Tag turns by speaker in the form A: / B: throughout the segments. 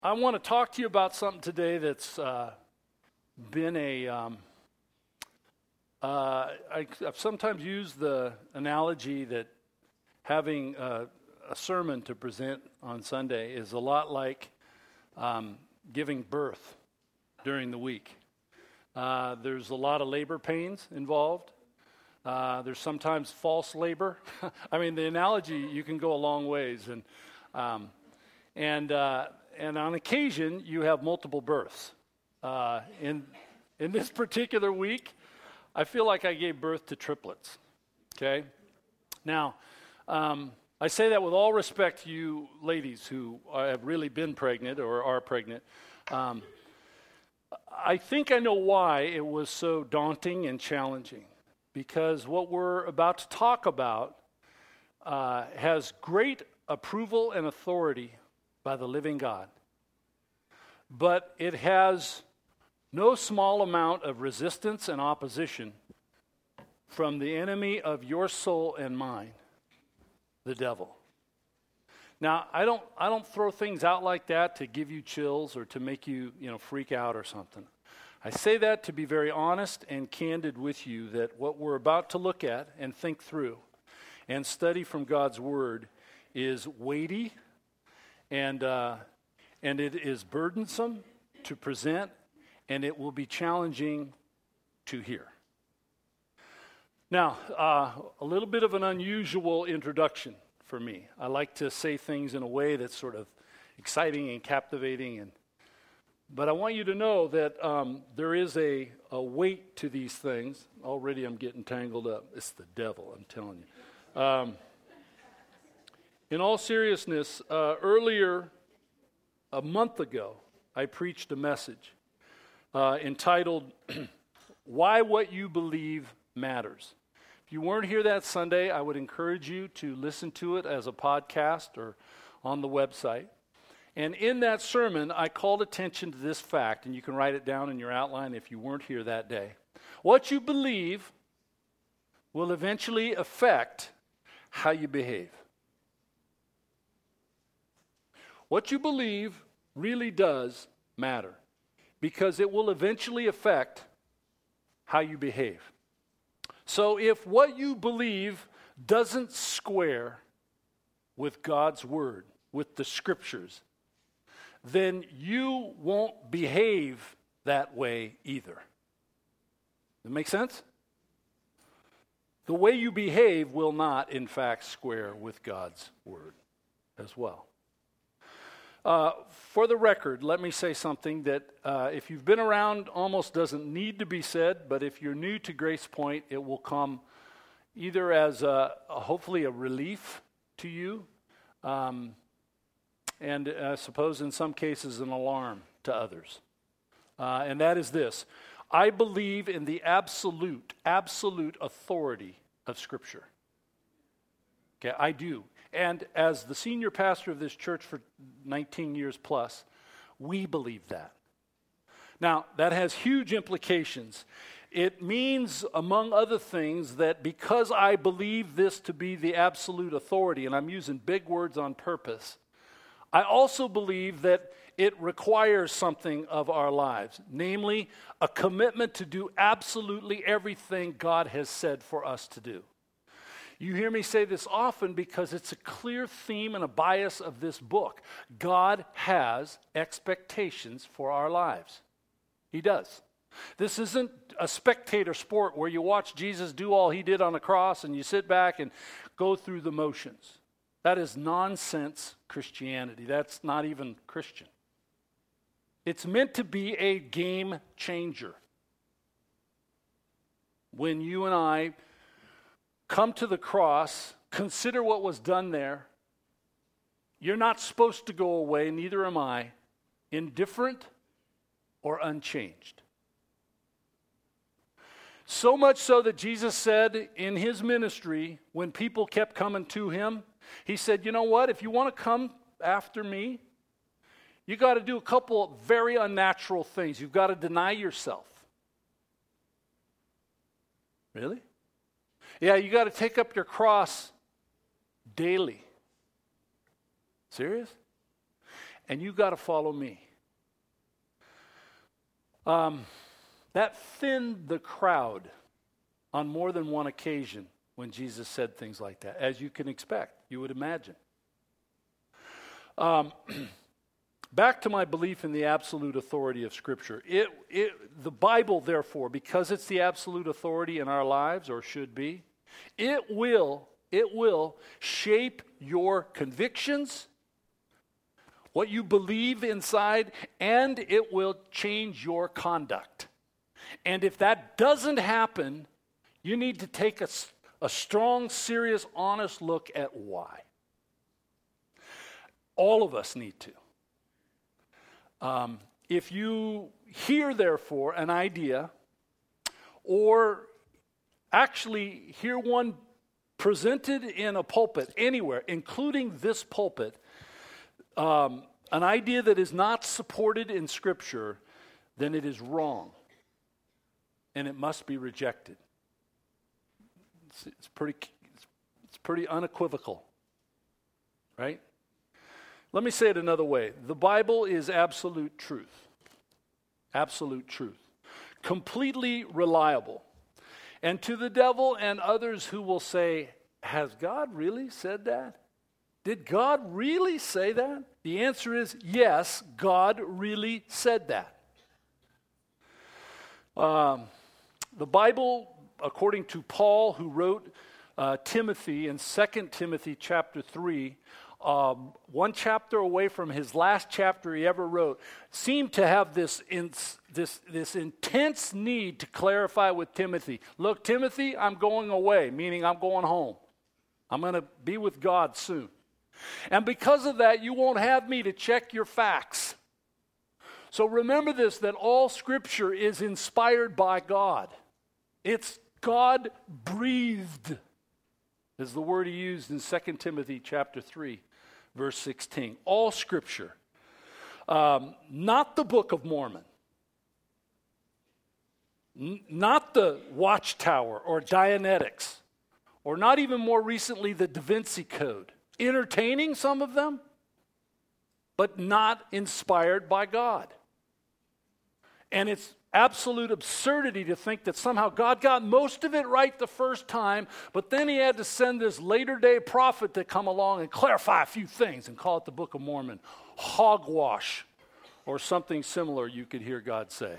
A: I want to talk to you about something today that's been I've sometimes used the analogy that having a sermon to present on Sunday is a lot like giving birth during the week. There's a lot of labor pains involved. There's sometimes false labor. I mean, the analogy, you can go a long ways. And on occasion, you have multiple births. In this particular week, I feel like I gave birth to triplets, okay? Now, I say that with all respect to you ladies who have really been pregnant or are pregnant. I think I know why it was so daunting and challenging, because what we're about to talk about has great approval and authority by the living God. But it has no small amount of resistance and opposition from the enemy of your soul and mine, the devil. Now, I don't throw things out like that to give you chills or to make you, freak out or something. I say that to be very honest and candid with you, that what we're about to look at and think through and study from God's Word is weighty and it is burdensome to present, and it will be challenging to hear. Now, a little bit of an unusual introduction for me. I like to say things in a way that's sort of exciting and captivating, but I want you to know that there is a weight to these things. Already I'm getting tangled up. It's the devil, I'm telling you. In all seriousness, earlier, a month ago, I preached a message entitled, Why What You Believe Matters. If you weren't here that Sunday, I would encourage you to listen to it as a podcast or on the website. And in that sermon, I called attention to this fact, and you can write it down in your outline if you weren't here that day. What you believe will eventually affect how you behave. What you believe really does matter, because it will eventually affect how you behave. So if what you believe doesn't square with God's Word, with the Scriptures, then you won't behave that way either. Does that make sense? The way you behave will not, in fact, square with God's Word as well. For the record, let me say something that if you've been around, almost doesn't need to be said, but if you're new to Grace Point, it will come either as hopefully a relief to you, and I suppose in some cases an alarm to others. And that is this: I believe in the absolute authority of Scripture. Okay, I do. And as the senior pastor of this church for 19 years plus, we believe that. Now, that has huge implications. It means, among other things, that because I believe this to be the absolute authority, and I'm using big words on purpose, I also believe that it requires something of our lives, namely a commitment to do absolutely everything God has said for us to do. You hear me say this often because it's a clear theme and a bias of this book. God has expectations for our lives. He does. This isn't a spectator sport where you watch Jesus do all he did on the cross and you sit back and go through the motions. That is nonsense Christianity. That's not even Christian. It's meant to be a game changer. When you and I come to the cross, consider what was done there. You're not supposed to go away, neither am I, indifferent or unchanged. So much so that Jesus said in his ministry, when people kept coming to him, he said, you know what, if you want to come after me, you got to do a couple of very unnatural things. You've got to deny yourself. Really? Yeah, you got to take up your cross daily. Serious? and you got to follow me. That thinned the crowd on more than one occasion when Jesus said things like that, as you can expect, you would imagine. Back to my belief in the absolute authority of Scripture. The Bible, therefore, because it's the absolute authority in our lives, or should be, it will shape your convictions, what you believe inside, and it will change your conduct. And if that doesn't happen, you need to take a strong, serious, honest look at why. All of us need to. If you hear, therefore, an idea, or actually hear one presented in a pulpit anywhere, including this pulpit, an idea that is not supported in Scripture, then it is wrong, and it must be rejected. It's pretty unequivocal, right? Let me say it another way. The Bible is absolute truth. Absolute truth. Completely reliable. And to the devil and others who will say, has God really said that? Did God really say that? The answer is yes, God really said that. The Bible, according to Paul, who wrote Timothy in 2 Timothy chapter 3, one chapter away from his last chapter he ever wrote, seemed to have this intense need to clarify with Timothy. Look, Timothy, I'm going away, meaning I'm going home. I'm going to be with God soon. And because of that, you won't have me to check your facts. So remember this, that all Scripture is inspired by God. It's God-breathed, is the word he used in 2 Timothy chapter 3, verse 16. All Scripture. Not the Book of Mormon. Not the Watchtower or Dianetics. Or not even more recently the Da Vinci Code. Entertaining, some of them, but not inspired by God. And it's absolute absurdity to think that somehow God got most of it right the first time, but then he had to send this later day prophet to come along and clarify a few things and call it the Book of Mormon. Hogwash, or something similar you could hear God say.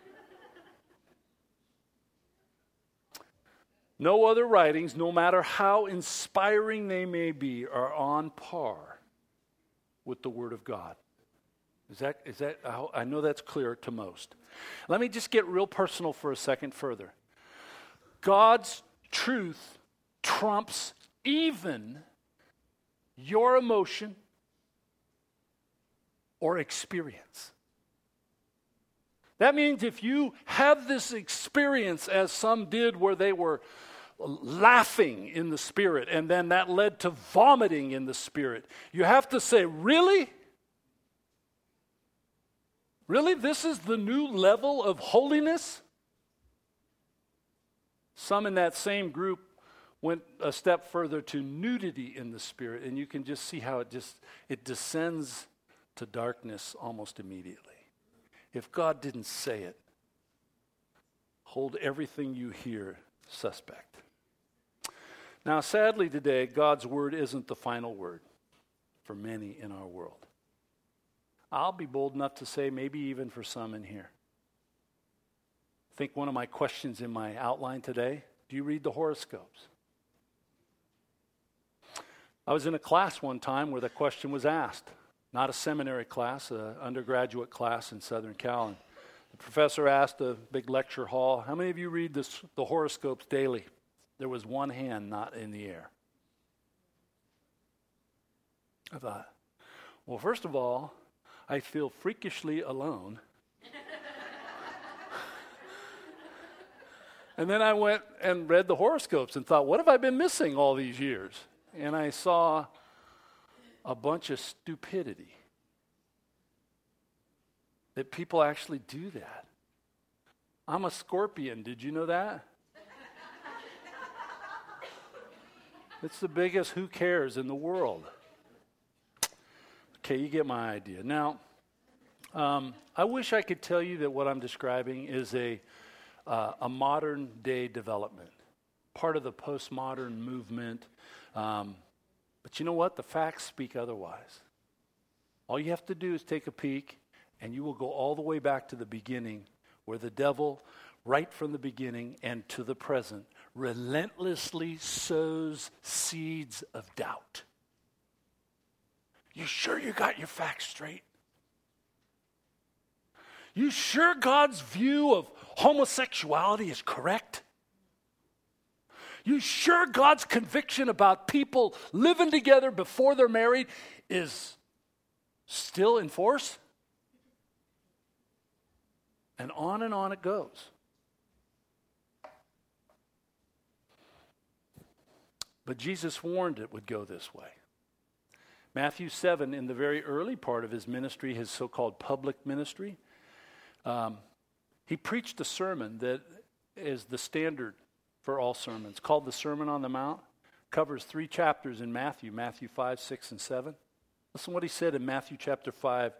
A: No other writings, no matter how inspiring they may be, are on par with the Word of God. Is that? I know that's clear to most. Let me just get real personal for a second further. God's truth trumps even your emotion or experience. That means if you have this experience, as some did, where they were laughing in the Spirit, and then that led to vomiting in the Spirit, you have to say, really? Really? This is the new level of holiness? Some in that same group went a step further to nudity in the Spirit, and you can just see how it descends to darkness almost immediately. If God didn't say it, hold everything you hear suspect. Now, sadly today, God's word isn't the final word for many in our world. I'll be bold enough to say maybe even for some in here. I think one of my questions in my outline today, do you read the horoscopes? I was in a class one time where the question was asked. Not a seminary class, an undergraduate class in Southern Cal. And the professor asked a big lecture hall, how many of you read the horoscopes daily? There was one hand not in the air. I thought, well, first of all, I feel freakishly alone. And then I went and read the horoscopes and thought, what have I been missing all these years? And I saw a bunch of stupidity. That people actually do that. I'm a Scorpion. Did you know that? It's the biggest who cares in the world. Okay, you get my idea. Now, I wish I could tell you that what I'm describing is a modern day development, part of the postmodern movement. But you know what? The facts speak otherwise. All you have to do is take a peek, and you will go all the way back to the beginning, where the devil, right from the beginning and to the present, relentlessly sows seeds of doubt. You sure you got your facts straight? You sure God's view of homosexuality is correct? You sure God's conviction about people living together before they're married is still in force? And on it goes. But Jesus warned it would go this way. Matthew 7, in the very early part of his ministry, his so-called public ministry, he preached a sermon that is the standard for all sermons, called the Sermon on the Mount. Covers 3 chapters in Matthew 5, 6, and 7. Listen to what he said in Matthew chapter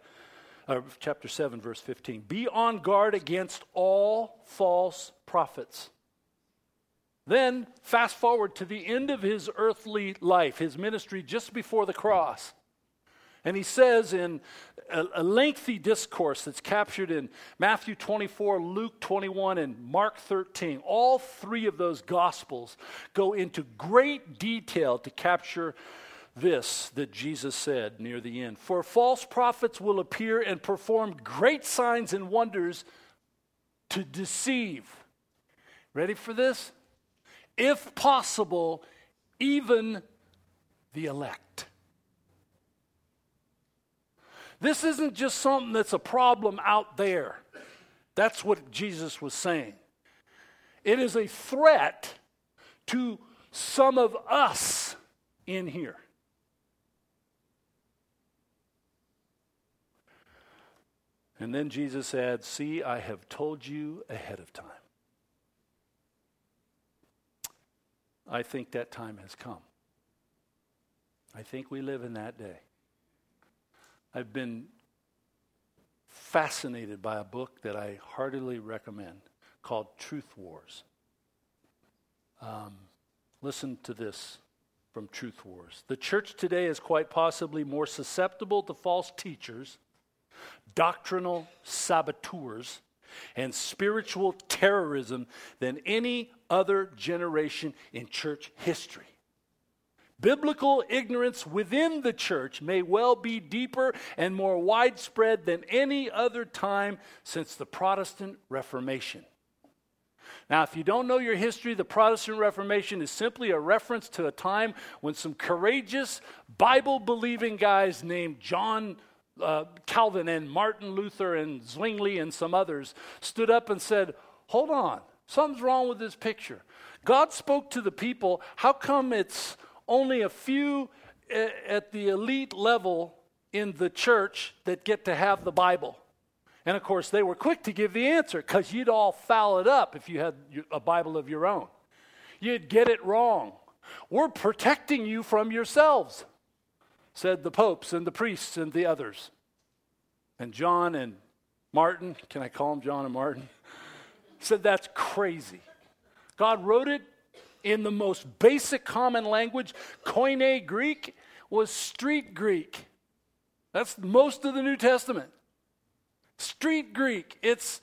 A: 7, verse 15. Be on guard against all false prophets. Then, fast forward to the end of his earthly life, his ministry just before the cross. And he says in a lengthy discourse that's captured in Matthew 24, Luke 21, and Mark 13, all 3 of those Gospels go into great detail to capture this that Jesus said near the end. For false prophets will appear and perform great signs and wonders to deceive. Ready for this? If possible, even the elect. This isn't just something that's a problem out there. That's what Jesus was saying. It is a threat to some of us in here. And then Jesus adds, see, I have told you ahead of time. I think that time has come. I think we live in that day. I've been fascinated by a book that I heartily recommend called Truth Wars. Listen to this from Truth Wars. The church today is quite possibly more susceptible to false teachers, doctrinal saboteurs, and spiritual terrorism than any other generation in church history. Biblical ignorance within the church may well be deeper and more widespread than any other time since the Protestant Reformation. Now, if you don't know your history, the Protestant Reformation is simply a reference to a time when some courageous, Bible-believing guys named John Calvin and Martin Luther and Zwingli and some others stood up and said, hold on, something's wrong with this picture. God spoke to the people. How come it's only a few at the elite level in the church that get to have the Bible? And of course, they were quick to give the answer because you'd all foul it up if you had a Bible of your own. You'd get it wrong. We're protecting you from yourselves, said the popes and the priests and the others. And John and Martin, can I call them John and Martin? Said that's crazy. God wrote it in the most basic common language. Koine Greek was street Greek. That's most of the New Testament. Street Greek. It's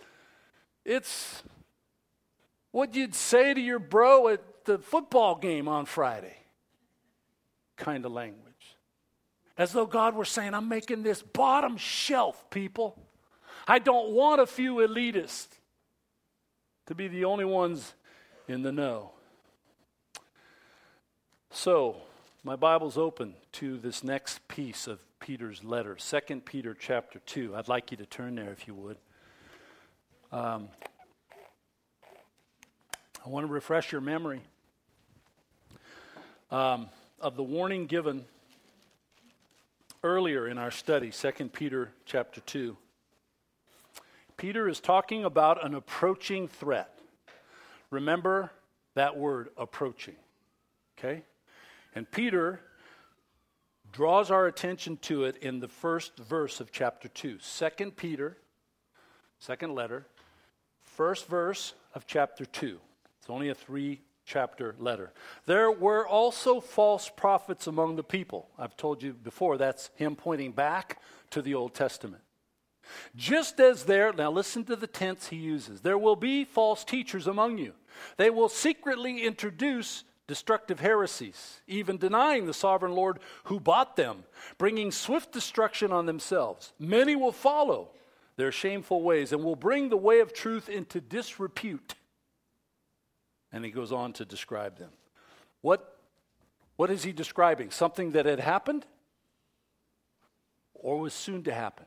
A: what you'd say to your bro at the football game on Friday kind of language. As though God were saying, I'm making this bottom shelf, people. I don't want a few elitists to be the only ones in the know. So, my Bible's open to this next piece of Peter's letter, 2 Peter chapter 2. I'd like you to turn there if you would. I want to refresh your memory of the warning given earlier in our study, 2 Peter chapter 2. Peter is talking about an approaching threat. Remember that word, approaching. Okay? And Peter draws our attention to it in the first verse of chapter 2. 2 Peter, second letter, first verse of chapter 2. It's only a 3-chapter letter. There were also false prophets among the people. I've told you before, that's him pointing back to the Old Testament. Just as there, now listen to the tense he uses, there will be false teachers among you. They will secretly introduce destructive heresies, even denying the sovereign Lord who bought them, bringing swift destruction on themselves. Many will follow their shameful ways and will bring the way of truth into disrepute. And he goes on to describe them. What is he describing? Something that had happened or was soon to happen?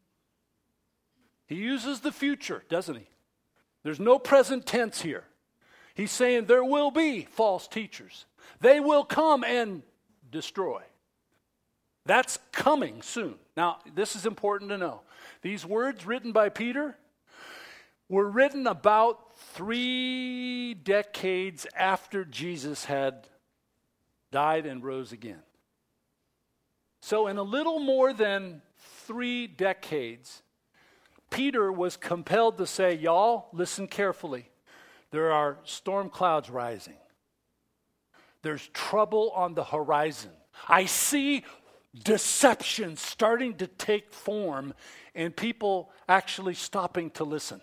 A: He uses the future, doesn't he? There's no present tense here. He's saying there will be false teachers. They will come and destroy. That's coming soon. Now, this is important to know. These words written by Peter were written about 3 decades after Jesus had died and rose again. So in a little more than 3 decades, Peter was compelled to say, y'all, listen carefully. There are storm clouds rising. There's trouble on the horizon. I see deception starting to take form and people actually stopping to listen.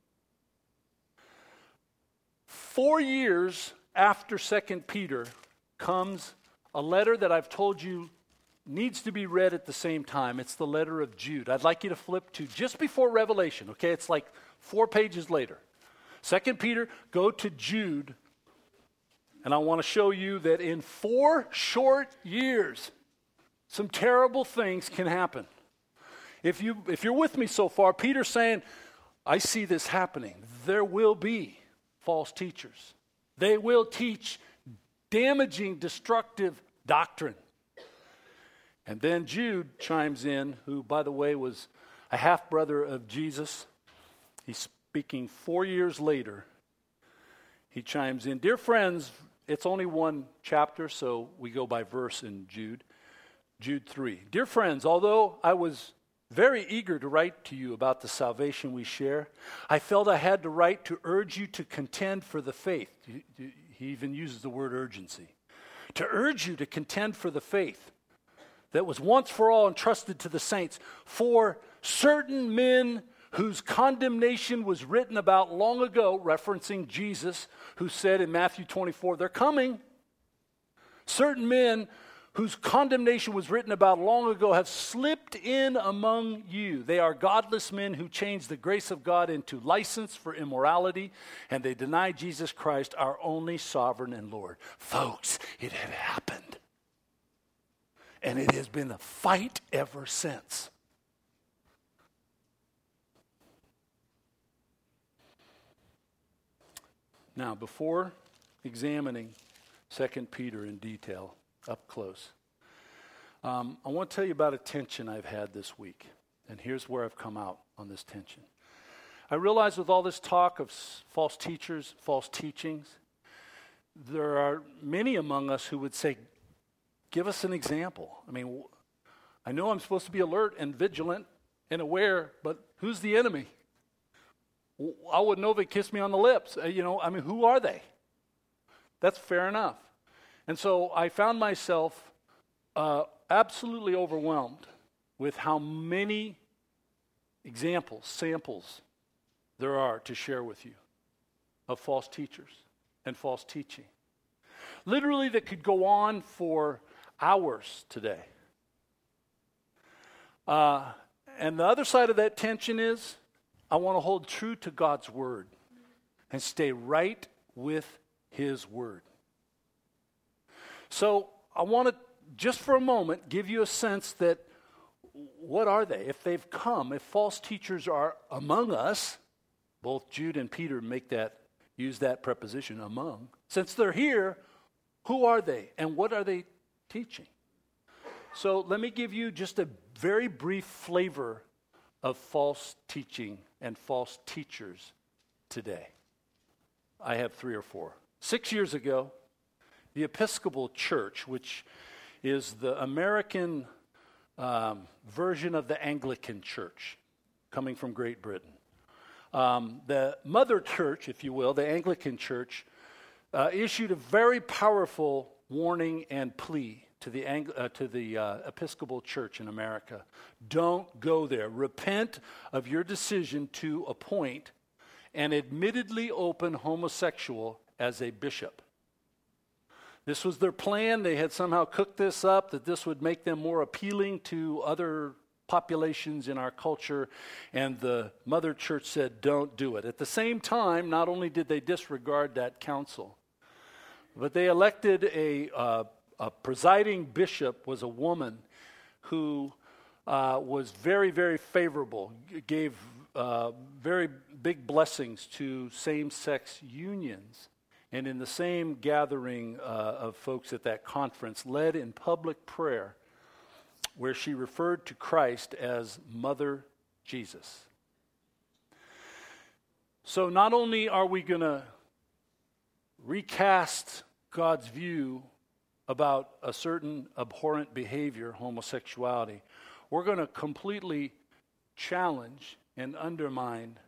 A: 4 years after 2 Peter comes a letter that I've told you needs to be read at the same time. It's the letter of Jude. I'd like you to flip to just before Revelation, okay? It's like 4 pages later. 2 Peter, go to Jude, and I want to show you that in 4 short years, some terrible things can happen. If you're with me so far, Peter's saying, I see this happening. There will be false teachers. They will teach damaging, destructive doctrine. And then Jude chimes in, who, by the way, was a half-brother of Jesus. He's speaking 4 years later. He chimes in, dear friends, it's only 1 chapter, so we go by verse in Jude. Jude 3. Dear friends, although I was very eager to write to you about the salvation we share, I felt I had to write to urge you to contend for the faith. He even uses the word urgency. To urge you to contend for the faith that was once for all entrusted to the saints. For certain men whose condemnation was written about long ago, referencing Jesus, who said in Matthew 24, they're coming. Certain men whose condemnation was written about long ago have slipped in among you. They are godless men who change the grace of God into license for immorality, and they deny Jesus Christ, our only sovereign and Lord. Folks, it had happened. And it has been a fight ever since. Now, before examining 2 Peter in detail, up close, I want to tell you about a tension I've had this week. And here's where I've come out on this tension. I realize with all this talk of false teachers, false teachings, there are many among us who would say, give us an example. I mean, I know I'm supposed to be alert and vigilant and aware, but who's the enemy? I wouldn't know if they kissed me on the lips. Who are they? That's fair enough. And so I found myself absolutely overwhelmed with how many examples, samples there are to share with you of false teachers and false teaching. Literally that could go on for hours today. And the other side of that tension is I want to hold true to God's word and stay right with his word. So I want to, just for a moment, give you a sense that what are they? If they've come, if false teachers are among us, both Jude and Peter use that preposition, among. Since they're here, who are they and what are they teaching? So let me give you just a very brief flavor of false teaching and false teachers today. I have 3 or 4. 6 years ago, the Episcopal Church, which is the American version of the Anglican Church, coming from Great Britain. The mother church, if you will, the Anglican Church, issued a very powerful warning and plea to the Episcopal Church in America. Don't go there. Repent of your decision to appoint an admittedly open homosexual as a bishop. This was their plan. They had somehow cooked this up, that this would make them more appealing to other populations in our culture, and the mother church said, don't do it. At the same time, not only did they disregard that counsel, but they elected a presiding bishop, was a woman who was very, very favorable, gave very big blessings to same-sex unions. And in the same gathering of folks at that conference, led in public prayer, where she referred to Christ as Mother Jesus. So not only are we going to recast God's view about a certain abhorrent behavior, homosexuality, we're going to completely challenge and undermine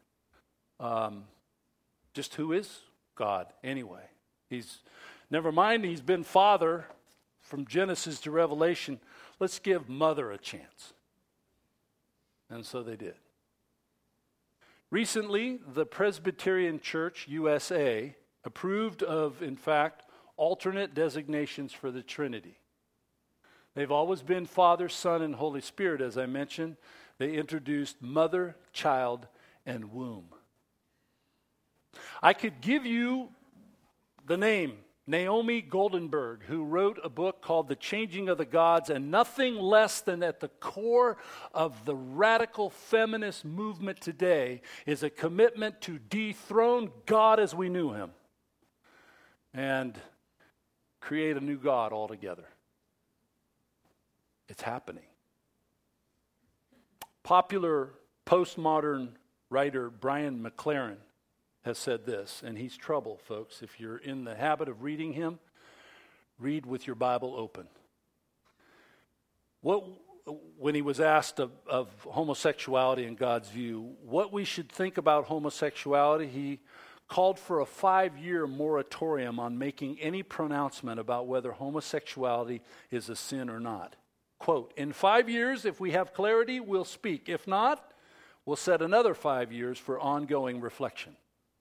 A: just who is God anyway. Never mind, he's been Father from Genesis to Revelation. Let's give Mother a chance. And so they did. Recently, the Presbyterian Church USA approved of, in fact, alternate designations for the Trinity. They've always been Father, Son, and Holy Spirit, as I mentioned. They introduced mother, child, and womb. I could give you the name, Naomi Goldenberg, who wrote a book called The Changing of the Gods, and nothing less than at the core of the radical feminist movement today is a commitment to dethrone God as we knew him and create a new God altogether. It's happening. Popular postmodern writer Brian McLaren has said this, and he's trouble, folks. If you're in the habit of reading him, read with your Bible open. When he was asked of homosexuality in God's view, what we should think about homosexuality, he called for a 5-year moratorium on making any pronouncement about whether homosexuality is a sin or not. Quote, in 5 years, if we have clarity, we'll speak. If not, we'll set another 5 years for ongoing reflection.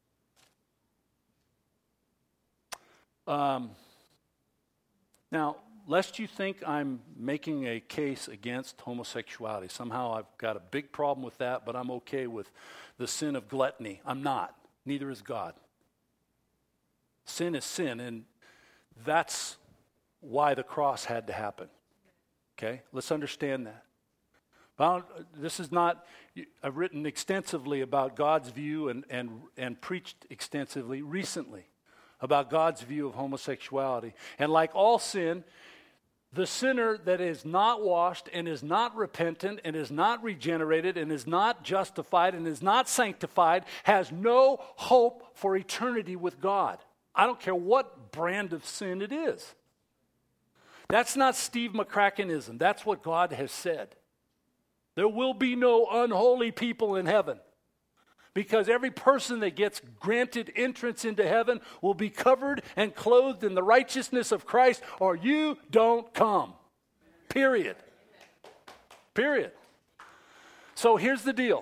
A: Now, lest you think I'm making a case against homosexuality, somehow I've got a big problem with that, but I'm okay with the sin of gluttony. I'm not. Neither is God. Sin is sin, and that's why the cross had to happen. Okay? Let's understand that. Well, this is not, I've written extensively about God's view and preached extensively recently about God's view of homosexuality. And like all sin, the sinner that is not washed and is not repentant and is not regenerated and is not justified and is not sanctified has no hope for eternity with God. I don't care what brand of sin it is. That's not Steve McCrackenism. That's what God has said. There will be no unholy people in heaven, because every person that gets granted entrance into heaven will be covered and clothed in the righteousness of Christ, or you don't come. Period. Period. So here's the deal.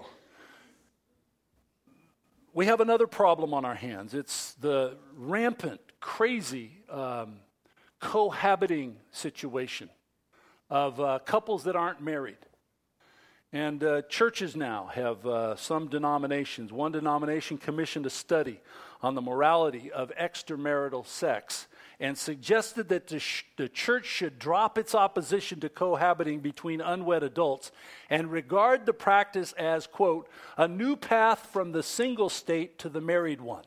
A: We have another problem on our hands. It's the rampant, crazy, cohabiting situation of couples that aren't married. And churches now have some denominations. One denomination commissioned a study on the morality of extramarital sex and suggested that the church should drop its opposition to cohabiting between unwed adults and regard the practice as, quote, a new path from the single state to the married one.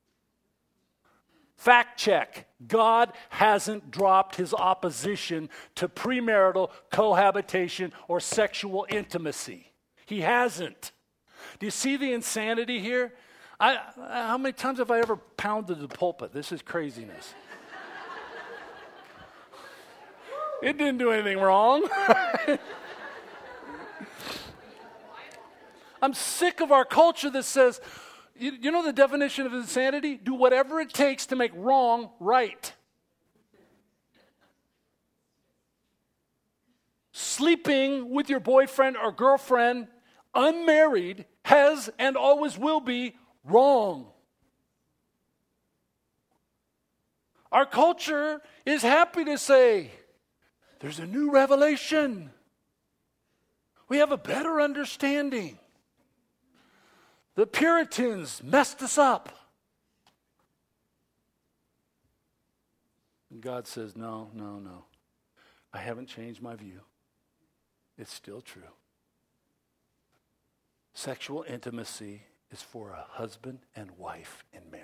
A: Fact check. God hasn't dropped his opposition to premarital cohabitation or sexual intimacy. He hasn't. Do you see the insanity here? How many times have I ever pounded the pulpit? This is craziness. It didn't do anything wrong. I'm sick of our culture that says, you know the definition of insanity? Do whatever it takes to make wrong right. Sleeping with your boyfriend or girlfriend, unmarried, has and always will be wrong. Our culture is happy to say, there's a new revelation. We have a better understanding. The Puritans messed us up. And God says, no. I haven't changed my view. It's still true. Sexual intimacy is for a husband and wife in marriage.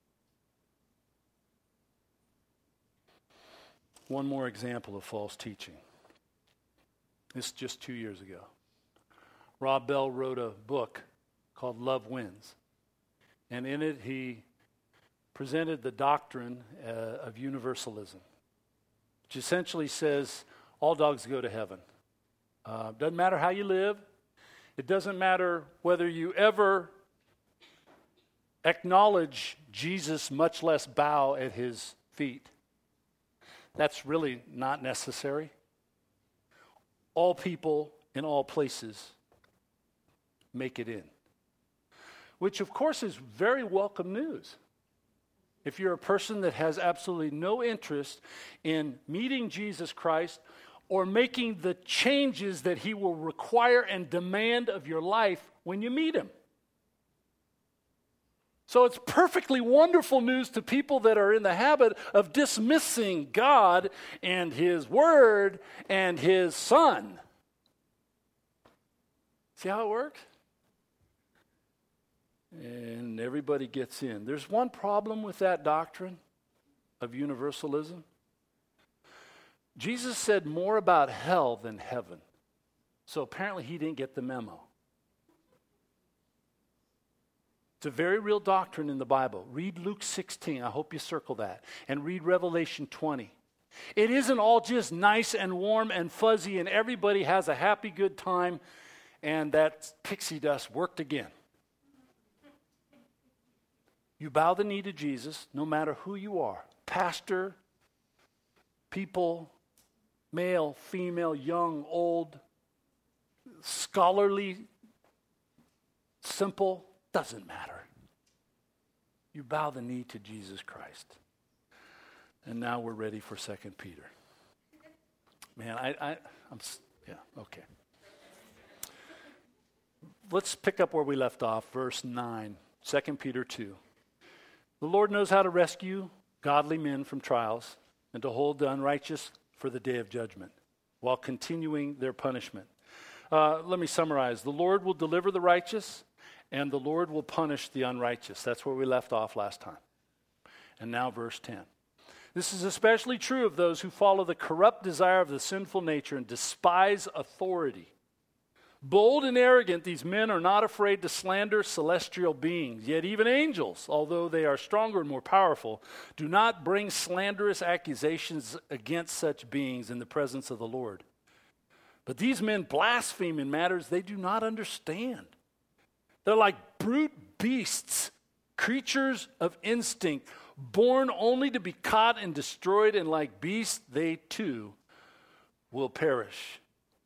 A: One more example of false teaching. This is just 2 years ago. Rob Bell wrote a book called Love Wins. And in it, he presented the doctrine of universalism, which essentially says all dogs go to heaven. Doesn't matter how you live. It doesn't matter whether you ever acknowledge Jesus, much less bow at his feet. That's really not necessary. All people in all places make it in. Which, of course, is very welcome news. If you're a person that has absolutely no interest in meeting Jesus Christ or making the changes that he will require and demand of your life when you meet him. So it's perfectly wonderful news to people that are in the habit of dismissing God and his word and his son. See how it works? And everybody gets in. There's one problem with that doctrine of universalism. Jesus said more about hell than heaven. So apparently he didn't get the memo. It's a very real doctrine in the Bible. Read Luke 16. I hope you circle that. And read Revelation 20. It isn't all just nice and warm and fuzzy and everybody has a happy, good time and that pixie dust worked again. You bow the knee to Jesus, no matter who you are. Pastor, people, male, female, young, old, scholarly, simple, doesn't matter. You bow the knee to Jesus Christ. And now we're ready for 2 Peter. Man, okay. Let's pick up where we left off, verse 9, 2 Peter 2. The Lord knows how to rescue godly men from trials and to hold the unrighteous for the day of judgment while continuing their punishment. Let me summarize. The Lord will deliver the righteous and the Lord will punish the unrighteous. That's where we left off last time. And now verse 10. This is especially true of those who follow the corrupt desire of the sinful nature and despise authority. Bold and arrogant, these men are not afraid to slander celestial beings. Yet even angels, although they are stronger and more powerful, do not bring slanderous accusations against such beings in the presence of the Lord. But these men blaspheme in matters they do not understand. They're like brute beasts, creatures of instinct, born only to be caught and destroyed, and like beasts, they too will perish.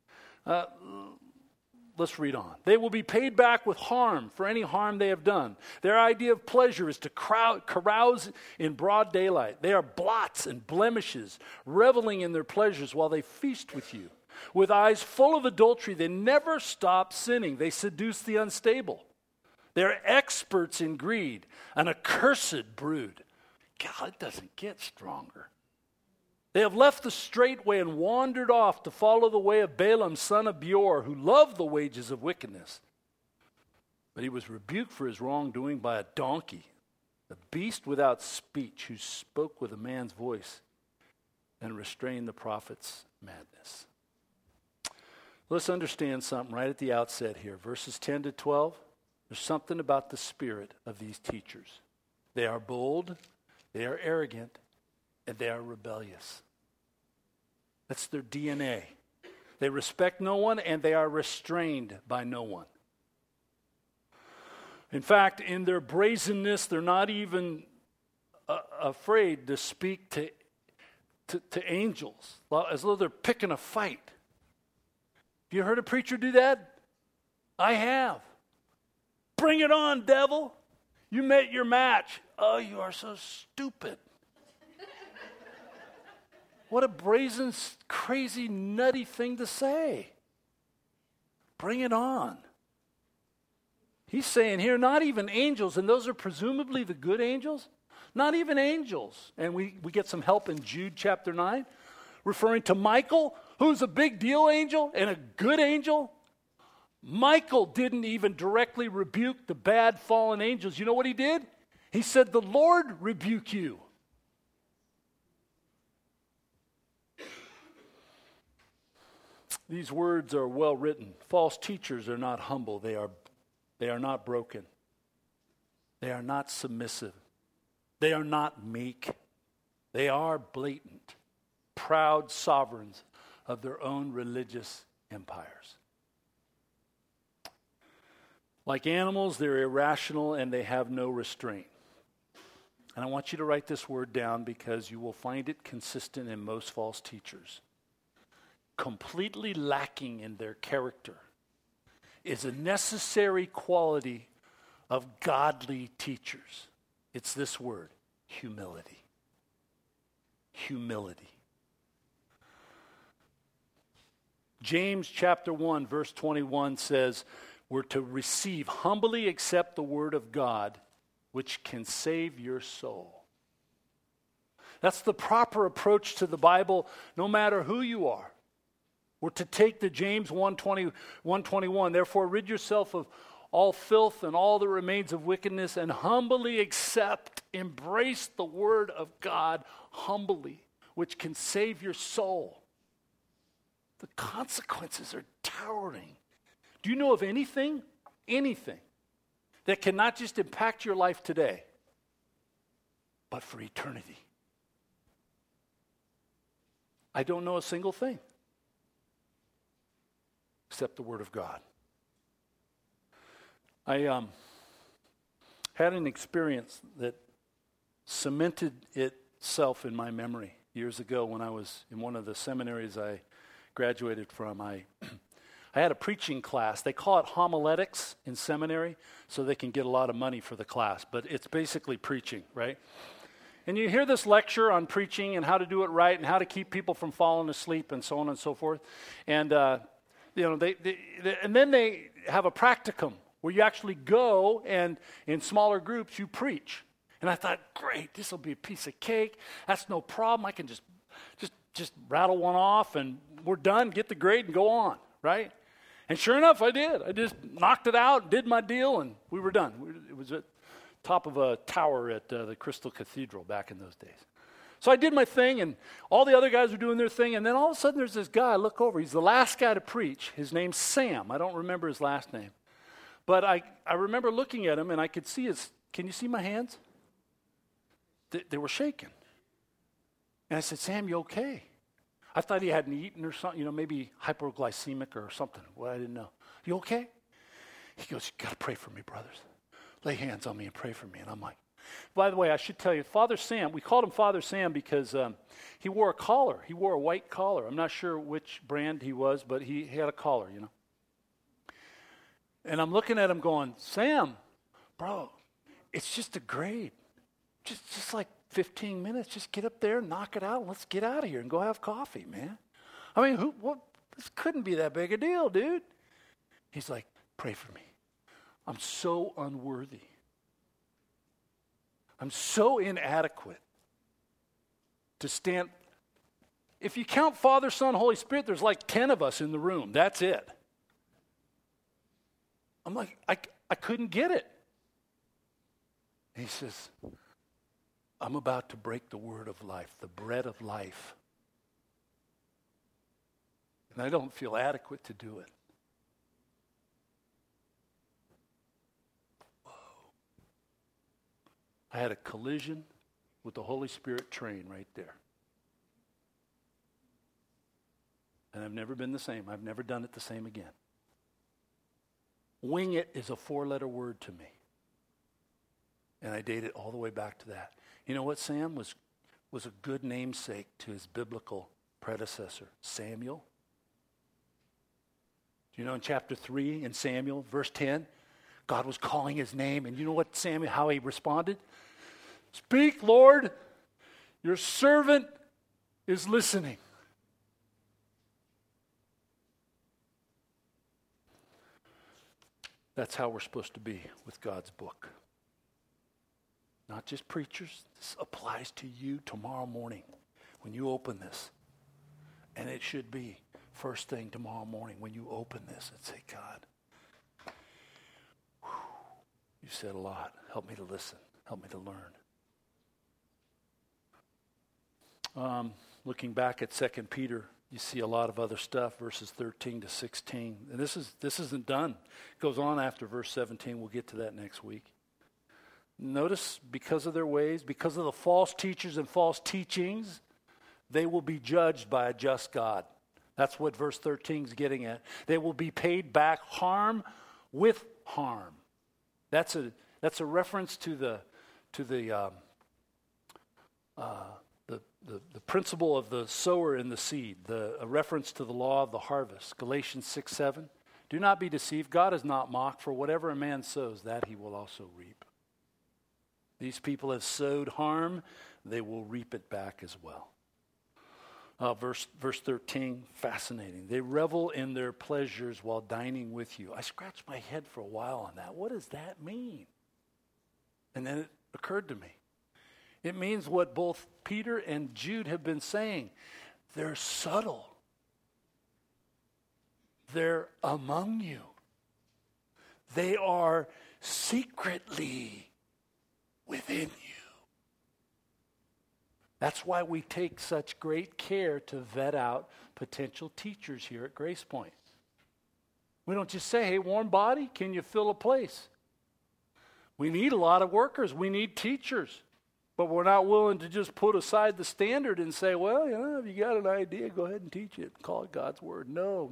A: Let's read on. They will be paid back with harm for any harm they have done. Their idea of pleasure is to carouse in broad daylight. They are blots and blemishes, reveling in their pleasures while they feast with you. With eyes full of adultery, they never stop sinning. They seduce the unstable. They're experts in greed, an accursed brood. God, it doesn't get stronger. They have left the straight way and wandered off to follow the way of Balaam, son of Beor, who loved the wages of wickedness. But he was rebuked for his wrongdoing by a donkey, a beast without speech, who spoke with a man's voice and restrained the prophet's madness. Let's understand something right at the outset here. Verses 10 to 12, there's something about the spirit of these teachers. They are bold, they are arrogant, and they are rebellious. That's their DNA. They respect no one, and they are restrained by no one. In fact, in their brazenness, they're not even afraid to speak to angels, as though they're picking a fight. Have you heard a preacher do that? I have. Bring it on, devil. You met your match. Oh, you are so stupid. What a brazen, crazy, nutty thing to say. Bring it on. He's saying here, not even angels, and those are presumably the good angels, not even angels. And we get some help in Jude chapter 9, referring to Michael, who's a big deal angel and a good angel. Michael didn't even directly rebuke the bad fallen angels. You know what he did? He said, "The Lord rebuke you." These words are well written. False teachers are not humble. They are not broken. They are not submissive. They are not meek. They are blatant, proud sovereigns of their own religious empires. Like animals, they're irrational and they have no restraint. And I want you to write this word down because you will find it consistent in most false teachers. Completely lacking in their character is a necessary quality of godly teachers. It's this word, humility. Humility. James chapter 1, verse 21 says, we're to receive, humbly accept the word of God, which can save your soul. That's the proper approach to the Bible, no matter who you are. We're to take the James 1:21, therefore rid yourself of all filth and all that remains of wickedness, and humbly accept, embrace the word of God humbly, which can save your soul. The consequences are towering. Do you know of anything that can not just impact your life today, but for eternity? I don't know a single thing except the Word of God. I had an experience that cemented itself in my memory years ago when I was in one of the seminaries I graduated from. I had a preaching class. They call it homiletics in seminary so they can get a lot of money for the class, but it's basically preaching, right? And you hear this lecture on preaching and how to do it right and how to keep people from falling asleep and so on and so forth. And and then they have a practicum where you actually go and in smaller groups you preach. And I thought, great, this will be a piece of cake. That's no problem. I can just rattle one off and we're done, get the grade and go on, right? And sure enough, I did. I just knocked it out, did my deal, and we were done. It was at the top of a tower at the Crystal Cathedral back in those days. So I did my thing, and all the other guys were doing their thing, and then all of a sudden there's this guy, I look over, he's the last guy to preach. His name's Sam. I don't remember his last name. But I remember looking at him, and I could see can you see my hands? They were shaking. And I said, Sam, you okay? I thought he hadn't eaten or something, maybe hypoglycemic or something. Well, I didn't know. You okay? He goes, you got to pray for me, brothers. Lay hands on me and pray for me. And I'm like, by the way, I should tell you, Father Sam, we called him Father Sam because he wore a collar. He wore a white collar. I'm not sure which brand he was, but he had a collar, And I'm looking at him going, Sam, bro, it's just a grade. Just like 15 minutes. Just get up there, knock it out, and let's get out of here and go have coffee, man. I mean, this couldn't be that big a deal, dude. He's like, pray for me. I'm so unworthy. I'm so inadequate to stand. If you count Father, Son, Holy Spirit, there's like 10 of us in the room. That's it. I'm like, I couldn't get it. And he says, I'm about to break the word of life, the bread of life. And I don't feel adequate to do it. Whoa. I had a collision with the Holy Spirit train right there. and I've never been the same. I've never done it the same again. Wing it is a 4-letter word to me. And I date it all the way back to that. You know what? Sam was a good namesake to his biblical predecessor, Samuel. Do you know in chapter 3 in Samuel, verse 10, God was calling his name, and you know what Samuel, how he responded? Speak, Lord, your servant is listening. That's how we're supposed to be with God's book. Not just preachers. This applies to you tomorrow morning when you open this. And it should be first thing tomorrow morning when you open this and say, God, you said a lot. Help me to listen. Help me to learn. Looking back at 2 Peter, you see a lot of other stuff, verses 13 to 16. And this isn't done. It goes on after verse 17. We'll get to that next week. Notice, because of their ways, because of the false teachers and false teachings, they will be judged by a just God. That's what verse 13 is getting at. They will be paid back harm with harm. That's a reference to the principle of the sower and the seed, a reference to the law of the harvest. Galatians 6:7. Do not be deceived. God is not mocked, for whatever a man sows, that he will also reap. These people have sowed harm, they will reap it back as well. Verse 13, fascinating. They revel in their pleasures while dining with you. I scratched my head for a while on that. What does that mean? And then it occurred to me. It means what both Peter and Jude have been saying. They're subtle. They're among you. They are secretly within you. That's why we take such great care to vet out potential teachers here at Grace Point. We don't just say, hey, warm body, can you fill a place? We need a lot of workers. We need teachers. But we're not willing to just put aside the standard and say, well, if you got an idea, go ahead and teach it. Call it God's word. No.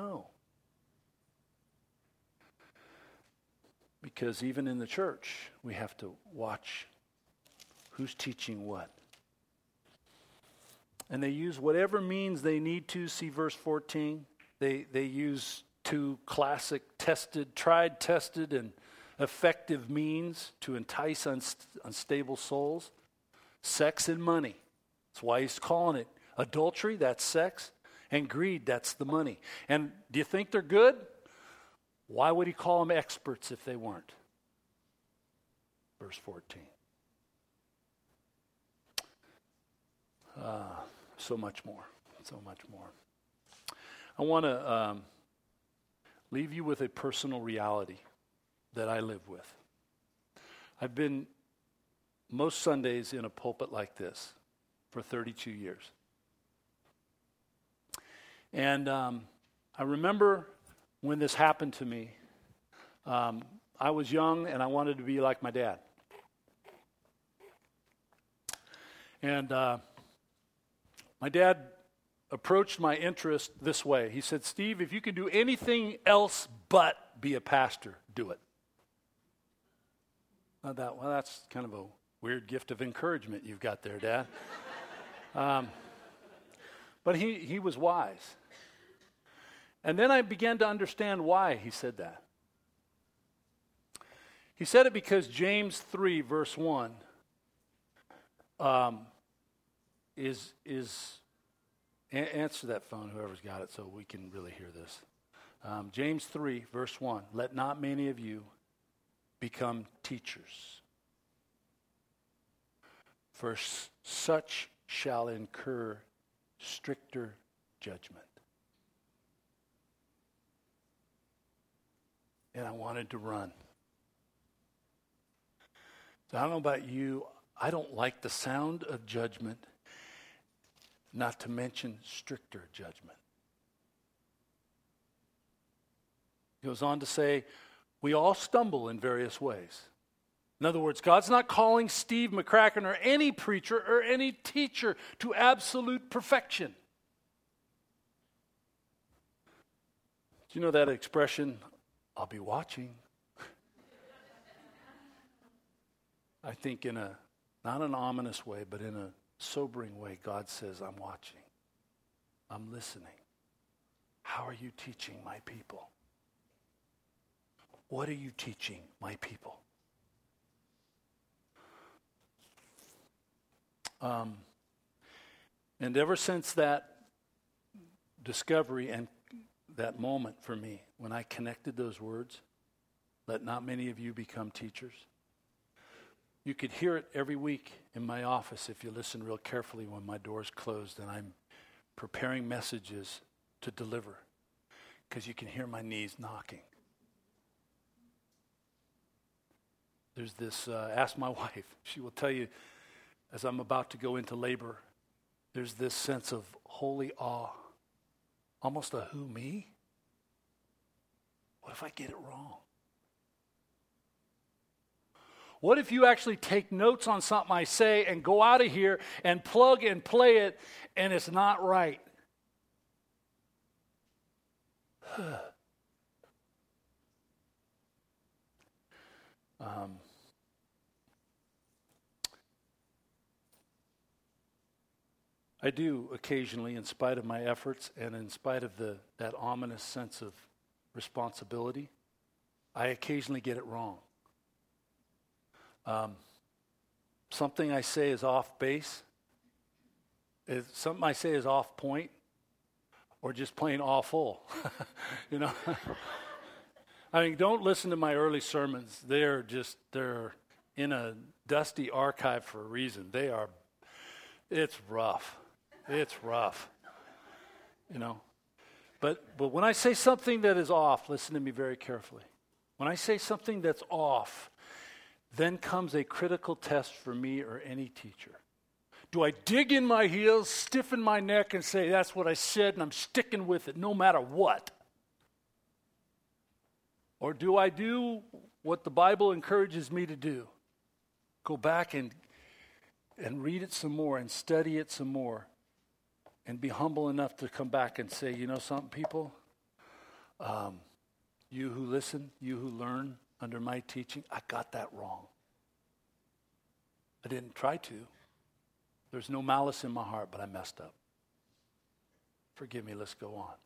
A: Because even in the church, we have to watch who's teaching what. And they use whatever means they need to. See verse 14. They use two classic tried, tested, and effective means to entice unstable souls. Sex and money. That's why he's calling it adultery, that's sex, and greed, that's the money. And do you think they're good? Why would he call them experts if they weren't? Verse 14. So much more. I want to leave you with a personal reality that I live with. I've been most Sundays in a pulpit like this for 32 years. And I remember when this happened to me, I was young and I wanted to be like my dad. And my dad approached my interest this way. He said, Steve, if you can do anything else but be a pastor, do it. I thought, well, that's kind of a weird gift of encouragement you've got there, Dad. But he was wise. And then I began to understand why he said that. He said it because James 3, verse 1, answer that phone, whoever's got it, so we can really hear this. James 3, verse 1, let not many of you become teachers, for such shall incur stricter judgment. And I wanted to run. So I don't know about you, I don't like the sound of judgment, not to mention stricter judgment. He goes on to say, we all stumble in various ways. In other words, God's not calling Steve McCracken or any preacher or any teacher to absolute perfection. Do you know that expression, I'll be watching? I think in a, not an ominous way, but in a sobering way, God says, I'm watching. I'm listening. How are you teaching my people? What are you teaching my people? And ever since that discovery and that moment for me, when I connected those words, let not many of you become teachers. You could hear it every week in my office if you listen real carefully when my door's closed and I'm preparing messages to deliver, because you can hear my knees knocking. There's this, ask my wife, she will tell you, as I'm about to go into labor, there's this sense of holy awe, almost a who, me? What if I get it wrong? What if you actually take notes on something I say and go out of here and plug and play it and it's not right? I do occasionally, in spite of my efforts and in spite of that ominous sense of responsibility, I occasionally get it wrong. Something I say is off base, something I say is off point, or just plain awful. You know? I mean, don't listen to my early sermons. They're in a dusty archive for a reason. It's rough. It's rough. You know? But when I say something that is off, listen to me very carefully. When I say something that's off, then comes a critical test for me or any teacher. Do I dig in my heels, stiffen my neck, and say, that's what I said, and I'm sticking with it no matter what? Or do I do what the Bible encourages me to do? Go back and read it some more and study it some more and be humble enough to come back and say, you know something, people? You who listen, you who learn under my teaching, I got that wrong. I didn't try to. There's no malice in my heart, but I messed up. Forgive me, let's go on.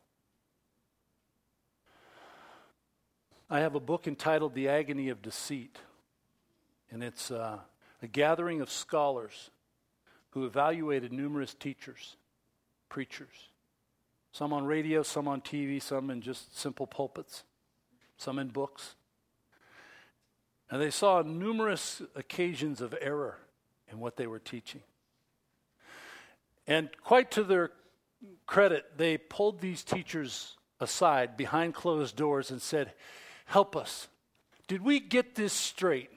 A: I have a book entitled The Agony of Deceit, and it's a gathering of scholars who evaluated numerous teachers, preachers, some on radio, some on TV, some in just simple pulpits, some in books. And they saw numerous occasions of error in what they were teaching. And quite to their credit, they pulled these teachers aside behind closed doors and said, help us. Did we get this straight?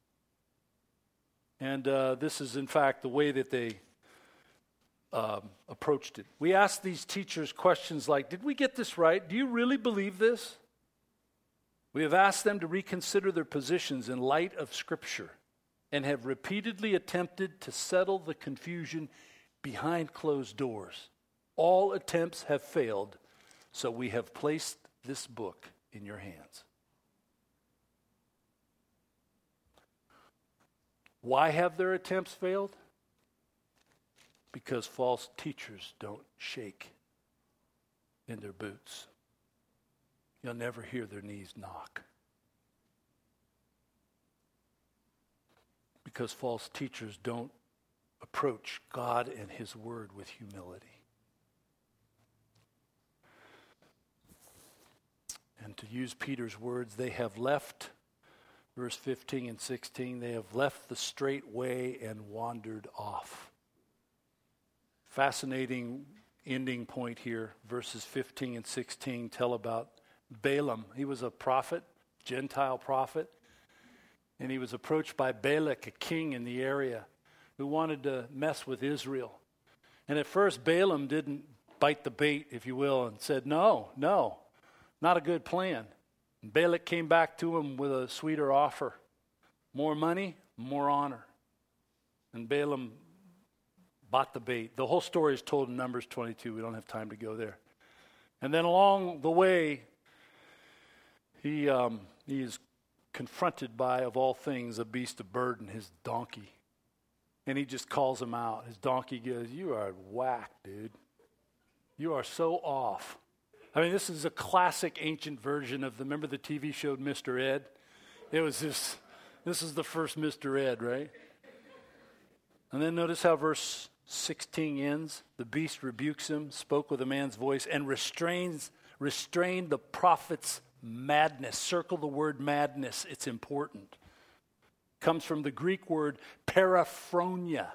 A: And this is, in fact, the way that they approached it. We asked these teachers questions like, did we get this right? Do you really believe this? We have asked them to reconsider their positions in light of Scripture and have repeatedly attempted to settle the confusion behind closed doors. All attempts have failed, so we have placed this book in your hands. Why have their attempts failed? Because false teachers don't shake in their boots. You'll never hear their knees knock. Because false teachers don't approach God and His Word with humility. And to use Peter's words, they have left, verse 15 and 16, they have left the straight way and wandered off. Fascinating ending point here. Verses 15 and 16 tell about Balaam. He was a prophet, Gentile prophet, and he was approached by Balak, a king in the area, who wanted to mess with Israel. And at first, Balaam didn't bite the bait, if you will, and said, no, not a good plan. And Balak came back to him with a sweeter offer. More money, more honor. And Balaam bought the bait. The whole story is told in Numbers 22. We don't have time to go there. And then along the way, He is confronted by, of all things, a beast of burden, his donkey. And he just calls him out. His donkey goes, "You are whack, dude. You are so off." I mean, this is a classic ancient version of remember the TV show Mr. Ed? It was this is the first Mr. Ed, right? And then notice how verse 16 ends. The beast rebukes him, spoke with a man's voice, and restrained the prophet's madness. Circle the word madness. It's important. Comes from the Greek word paraphronia.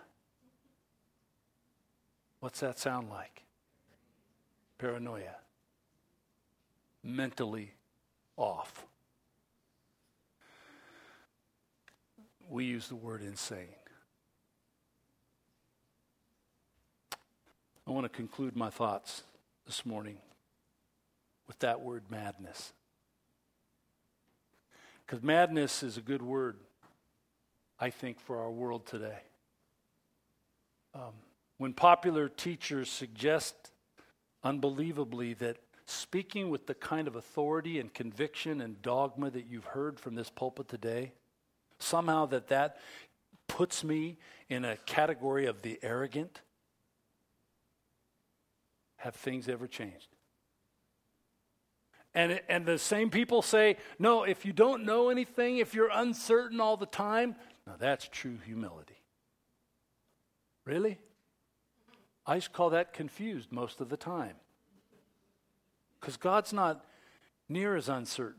A: What's that sound like? Paranoia. Mentally off. We use the word insane. I want to conclude my thoughts this morning with that word madness. Because madness is a good word, I think, for our world today. When popular teachers suggest unbelievably that speaking with the kind of authority and conviction and dogma that you've heard from this pulpit today, somehow that puts me in a category of the arrogant, have things ever changed? And the same people say, no, if you don't know anything, if you're uncertain all the time, now that's true humility. Really? I used to call that confused most of the time. Because God's not near as uncertain.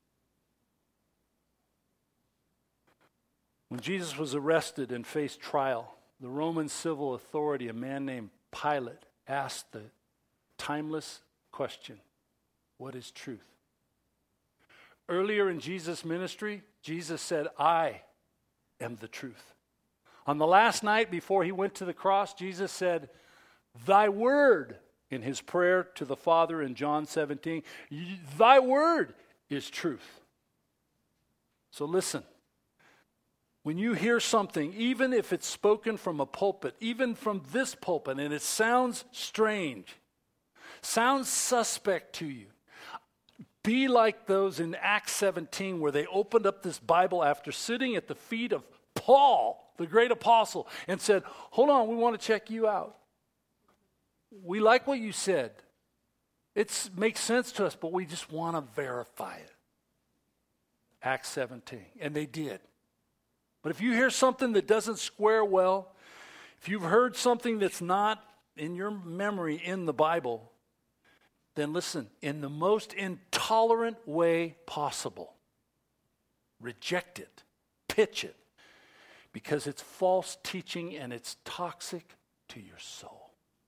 A: When Jesus was arrested and faced trial, the Roman civil authority, a man named Pilate, asked the timeless question, what is truth? Earlier in Jesus' ministry, Jesus said, I am the truth. On the last night before he went to the cross, Jesus said, thy word, in his prayer to the Father in John 17, thy word is truth. So listen, when you hear something, even if it's spoken from a pulpit, even from this pulpit, and it sounds strange, sounds suspect to you, be like those in Acts 17 where they opened up this Bible after sitting at the feet of Paul, the great apostle, and said, hold on, we want to check you out. We like what you said. It makes sense to us, but we just want to verify it. Acts 17. And they did. But if you hear something that doesn't square well, if you've heard something that's not in your memory in the Bible, then listen, in the most intolerant way possible, reject it, pitch it, because it's false teaching and it's toxic to your soul.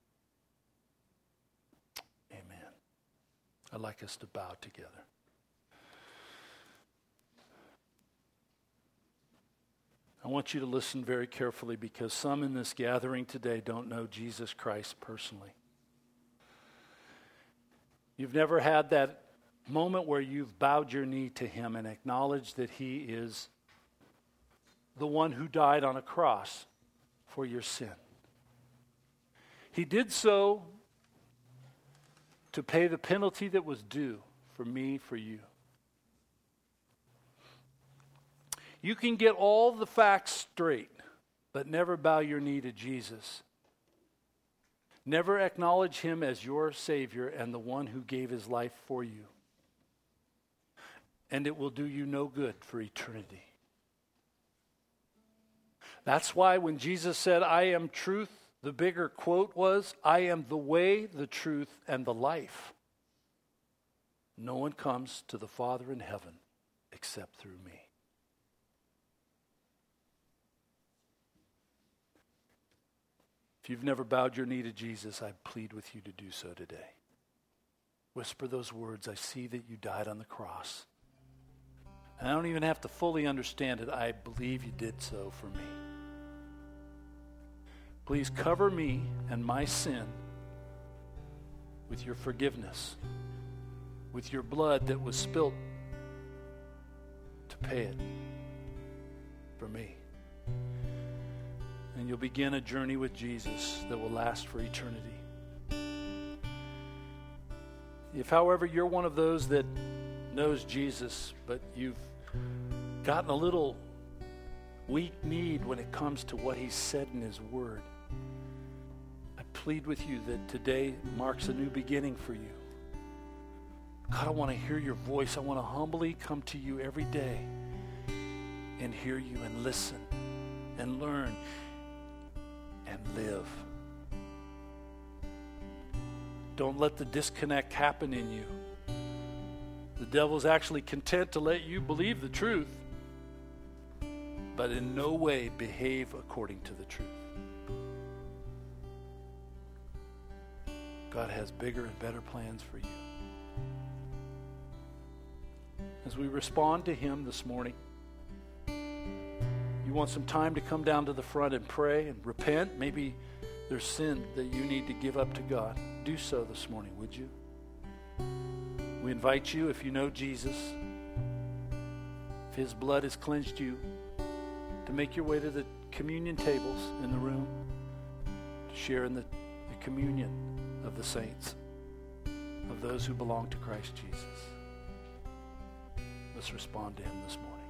A: Amen. I'd like us to bow together. I want you to listen very carefully because some in this gathering today don't know Jesus Christ personally. You've never had that moment where you've bowed your knee to him and acknowledged that he is the one who died on a cross for your sin. He did so to pay the penalty that was due for me, for you. You can get all the facts straight, but never bow your knee to Jesus. Never acknowledge him as your Savior and the one who gave his life for you. And it will do you no good for eternity. That's why when Jesus said, I am truth, the bigger quote was, I am the way, the truth, and the life. No one comes to the Father in heaven except through me. If you've never bowed your knee to Jesus, I plead with you to do so today. Whisper those words, I see that you died on the cross. And I don't even have to fully understand it. I believe you did so for me. Please cover me and my sin with your forgiveness, with your blood that was spilt to pay it for me. And you'll begin a journey with Jesus that will last for eternity. If, however, you're one of those that knows Jesus, but you've gotten a little weak-kneed when it comes to what he's said in his word. I plead with you that today marks a new beginning for you. God, I want to hear your voice. I want to humbly come to you every day and hear you and listen and learn and live. Don't let the disconnect happen in you. The devil's actually content to let you believe the truth, but in no way behave according to the truth. God has bigger and better plans for you. As we respond to him this morning, you want some time to come down to the front and pray and repent. Maybe there's sin that you need to give up to God. Do so this morning, would you? We invite you, if you know Jesus, if his blood has cleansed you, to make your way to the communion tables in the room, to share in the communion of the saints, of those who belong to Christ Jesus. Let's respond to him this morning.